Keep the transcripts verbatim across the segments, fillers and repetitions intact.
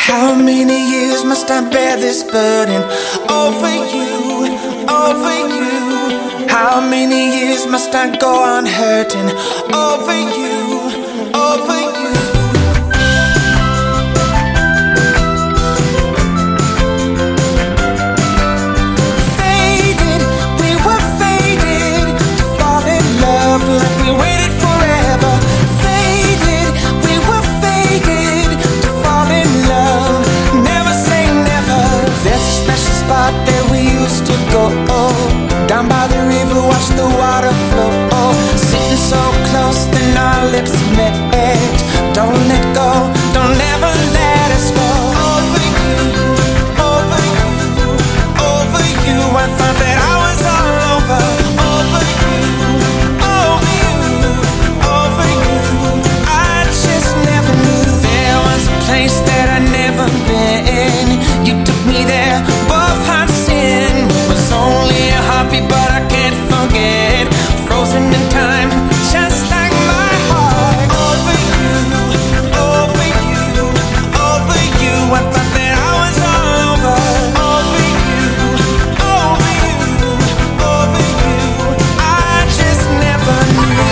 How many years must I bear this burden over you, over you? How many years must I go on hurting over you, over you? Faded, we were faded to fall in love like we waited forever. Faded, we were faded to fall in love. Never say never. There's a special spot that we used to go, down by the river, watch the water flow. Sitting so close, then our lips met. Don't let go, don't ever let us go. Over you, over you, over you. I thought that I was all over. Over you, over you, over you. I just never knew there was a place that I'd never been. You took me there, both hearts in. It was only a heartbeat, but I can't forget. Frozen in time, just like my heart. Over you, over you, over you. I thought that I was all over. Over you, over you, over you. I just never knew.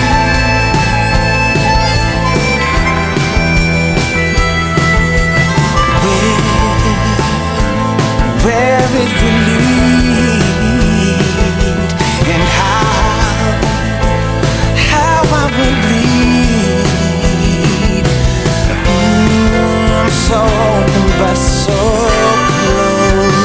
Where, where it will lead, and how, how I will bleed. Mm, I'm so open but so close.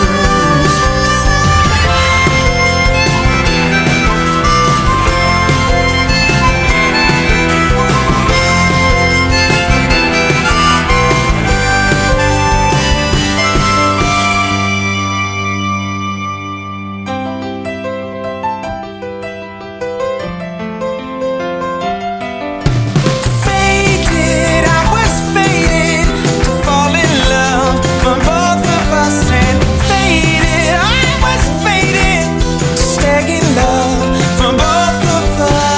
Faded, I was faded to fall in love for both of us. And faded, I was faded to stay in love for both of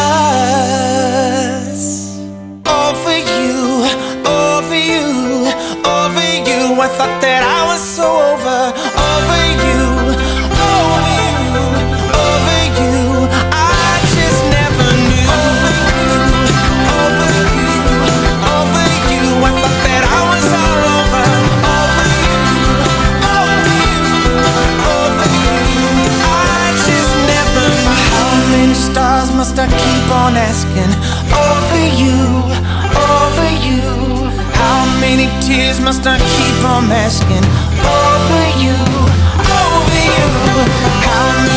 us. Over you, over you, over you. I thought that I was so over. Over you, over you, over you. I just never knew. Over you, over you, over you. I thought that I was all over. Over you, over you, over you. I just never knew. How many stars must I keep on asking? Over you, over you. How many tears must I keep on asking? Over you, over you. How many